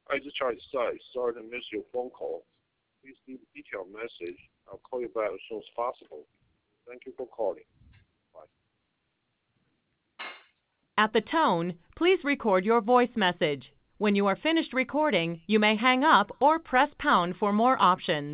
I just tried to say, sorry to miss your phone call. Please leave a detailed message. I'll call you back as soon as possible. Thank you for calling. Bye. At the tone, please record your voice message. When you are finished recording, you may hang up or press pound for more options.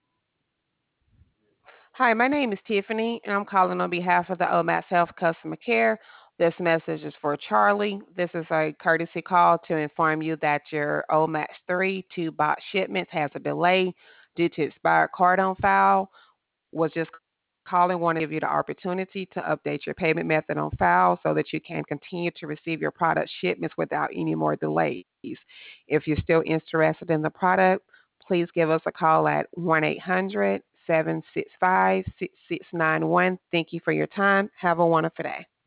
Hi, my name is Tiffany, and I'm calling on behalf of the OMAS Health Customer Care. This message is for Charlie. This is a courtesy call to inform you that your OMAX 3 two-box shipments has a delay due to expired card on file. Was just calling, want to give you the opportunity to update your payment method on file so that you can continue to receive your product shipments without any more delays. If you're still interested in the product, please give us a call at 1 800 765 6691. Thank you for your time. Have a wonderful day.